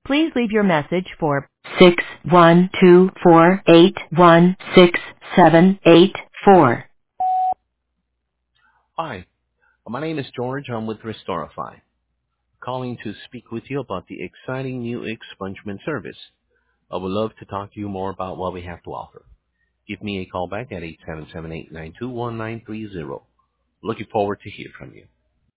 Please leave your message for 61248167884. Hi, my name is George. I'm with Restorify, calling to speak with you about the exciting new expungement service. I would love to talk to you more about what we have to offer. Give me a call back at 877-892-1930. Looking forward to hear from you.